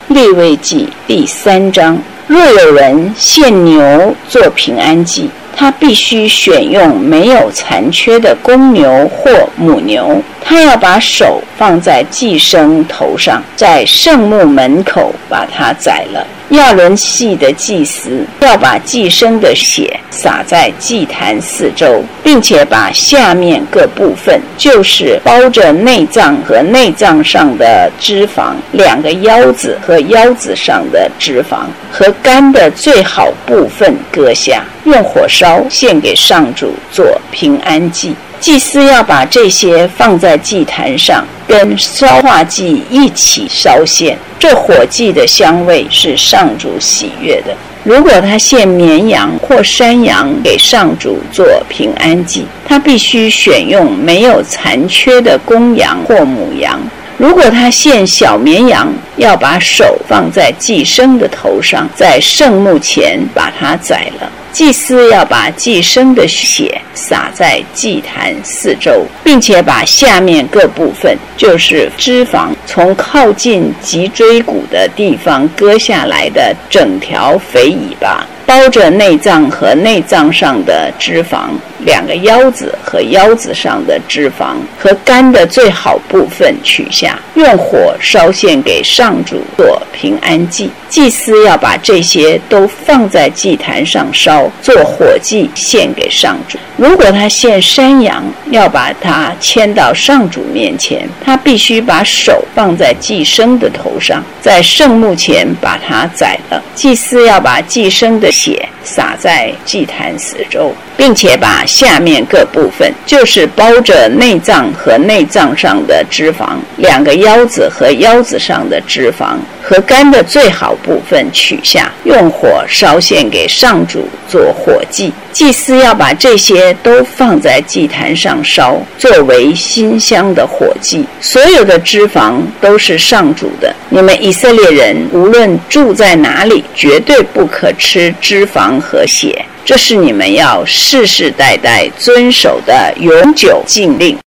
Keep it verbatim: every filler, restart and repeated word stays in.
利未记第三章，若有人献牛做平安祭，他必须选用没有残缺的公牛或母牛，他要把手放在祭牲头上，在圣幕门口把它宰了。亚伦系的祭司要把祭牲的血洒在祭坛四周，并且把下面各部分，就是包着内脏和内脏上的脂肪，两个腰子和腰子上的脂肪和肝的最好部分割下，用火烧，献给上主做平安祭。祭司要把这些放在祭坛上，跟烧化祭一起烧献，这火祭的香味是上主喜悦的。如果他献绵羊或山羊给上主做平安祭，他必须选用没有残缺的公羊或母羊。如果他献小绵羊，要把手放在祭牲的头上，在圣幕前把它宰了。祭司要把祭牲的血洒在祭坛四周，并且把下面各部分，就是脂肪，从靠近脊椎骨的地方割下来的整条肥尾巴，包着内脏和内脏上的脂肪，两个腰子和腰子上的脂肪和肝的最好部分取下，用火烧献给上主做平安祭。祭司要把这些都放在祭坛上烧，做火祭献给上主。如果他献山羊，要把它牵到上主面前，他必须把手放在祭牲的头上，在圣幕前把它宰了。祭司要把祭牲的血洒在祭坛四周，并且把下面各部分，就是包着内脏和内脏上的脂肪，两个腰子和腰子上的脂肪和肝的最好部分取下，用火烧献给上主做火祭。祭司要把这些都放在祭坛上烧，作为馨香的火祭。所有的脂肪都是上主的，你们以色列人无论住在哪里，绝对不可吃脂肪和血，这是你们要世世代代遵守的永久禁令。